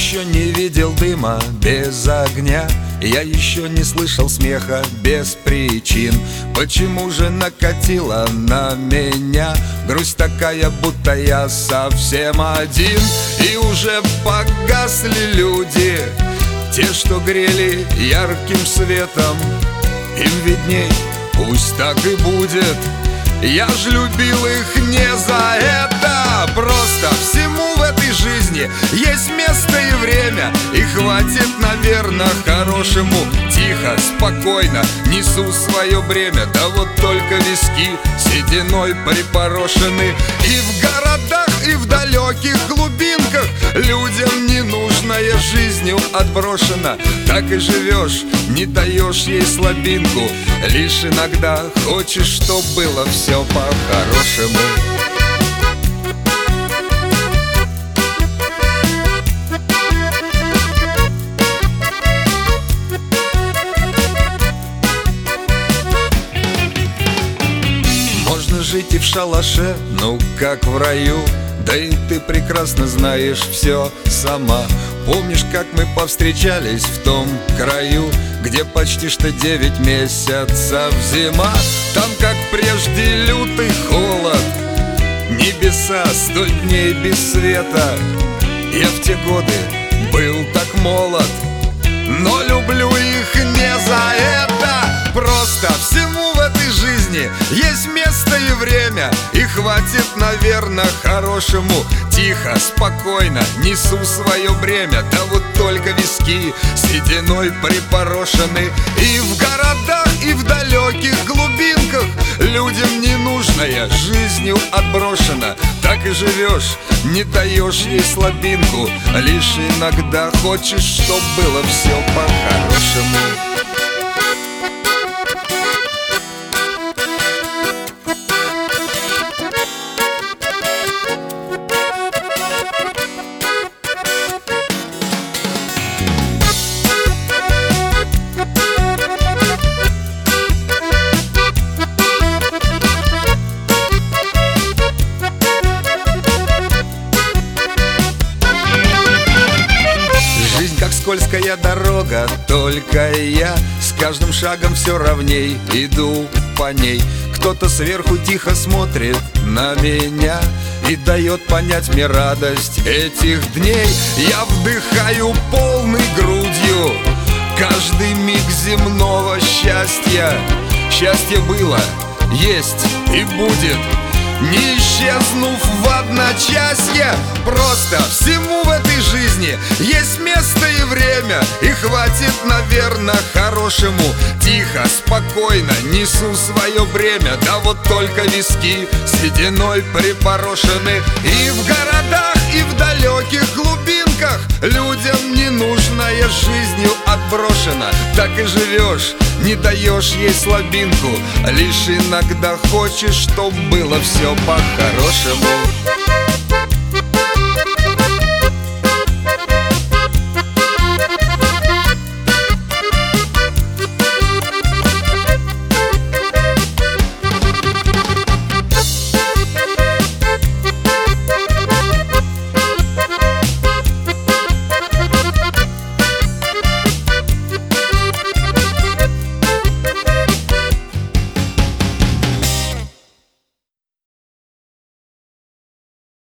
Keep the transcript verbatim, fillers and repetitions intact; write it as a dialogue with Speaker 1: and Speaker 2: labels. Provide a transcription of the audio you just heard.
Speaker 1: еще не видел дыма без огня, я еще не слышал смеха без причин. Почему же накатила на меня грусть такая, будто я совсем один? И уже погасли люди, те, что грели ярким светом. Им видней, пусть так и будет, я ж любил их не за это. Просто всему в этой жизни есть место и время, и хватит, наверное, хорошему. Тихо, спокойно несу свое бремя, да вот только виски сединой припорошены. И в городах, и в далеких глубинках людям ненужная жизнью отброшена. Так и живешь, не даешь ей слабинку, лишь иногда хочешь, чтоб было все по-хорошему. Можно жить и в шалаше, ну как в раю, да и ты прекрасно знаешь все сама. Помнишь, как мы повстречались в том краю, где почти что девять месяцев зима? Там, как прежде, лютый холод, небеса сто дней без света. Я в те годы был так молод, но люблю их не за это. Просто всему в этой жизни есть место и время, и хватит, наверное, хорошему. Тихо, спокойно несу свое бремя, да вот только виски сединой припорошены. И в городах, и в далеких глубинках людям ненужная жизнью отброшена. Так и живешь, не даешь ей слабинку, лишь иногда хочешь, чтоб было все по-хорошему. Скользкая дорога, только я с каждым шагом все ровней иду по ней. Кто-то сверху тихо смотрит на меня и дает понять мне радость этих дней. Я вдыхаю полной грудью каждый миг земного счастья. Счастье было, есть и будет, не исчезнув в одночасье. Просто всему в этой жизни есть место и время, и хватит, наверное, хорошему. Тихо, спокойно несу свое бремя, да вот только виски сединой припорошены. И в городах, и в далеких глубинках людям ненужная жизнью отброшена. Так и живешь, не даешь ей слабинку, лишь иногда хочешь, чтоб было все по-хорошему.